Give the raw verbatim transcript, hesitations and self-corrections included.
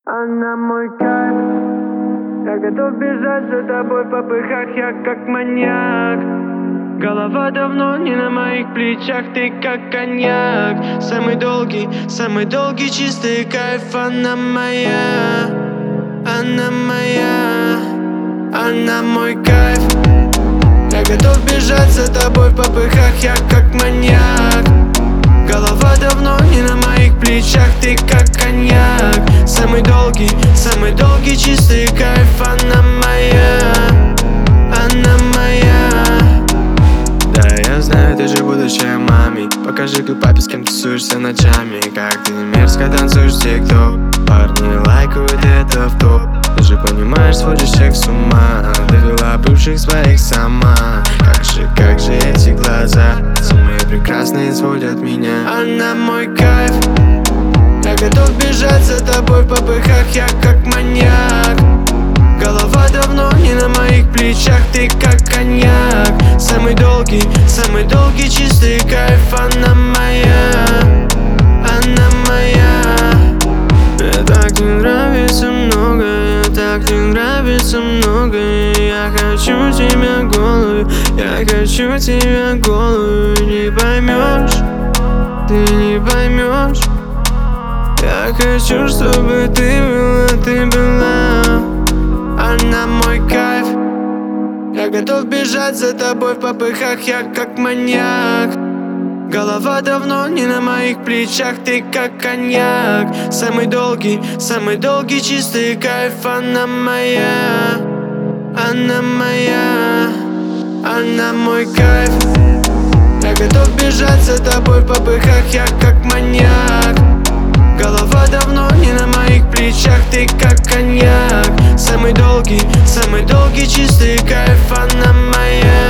Она мой кайф. Я готов бежать за тобой в попыхах, я как маньяк. Голова давно не на моих плечах, ты как коньяк. Самый долгий, самый долгий чистый кайф. Она моя, она моя, она мой кайф. Я готов бежать за тобой в попыхах, я как маньяк. Голова давно не на моих плечах, ты как коньяк. Самый долгий, самый долгий чистый кайф. Она моя, она моя. Да, я знаю, ты же будущая маме. Покажи-ка папе, с кем тусуешься ночами. Как ты мерзко танцуешь в тик-ток. Парни лайкают это в топ. Ты же понимаешь, сводишь всех с ума. Довела бывших своих сама. Как же, как же эти глаза, самые прекрасные, сводят меня. Она мой кайф. Я готов бежать за тобой в попыхах, я как маньяк. Голова давно не на моих плечах, ты как коньяк. Самый долгий, самый долгий чистый кайф. Она моя, она моя. Мне так не нравится многое, так не нравится многое. Я хочу тебя голую, я хочу тебя голую. Не поймешь, ты не поймешь. Я хочу, чтобы ты была, ты была. Она мой кайф. Я готов бежать за тобой в попыхах, я как маньяк. Голова давно не на моих плечах, ты как коньяк. Самый долгий, самый долгий чистый кайф. Она моя, она моя, она мой кайф. Я готов бежать за тобой в попыхах, я как маньяк. Голова давно не на моих плечах, ты как коньяк. Самый долгий, самый долгий чистый кайф. Она моя.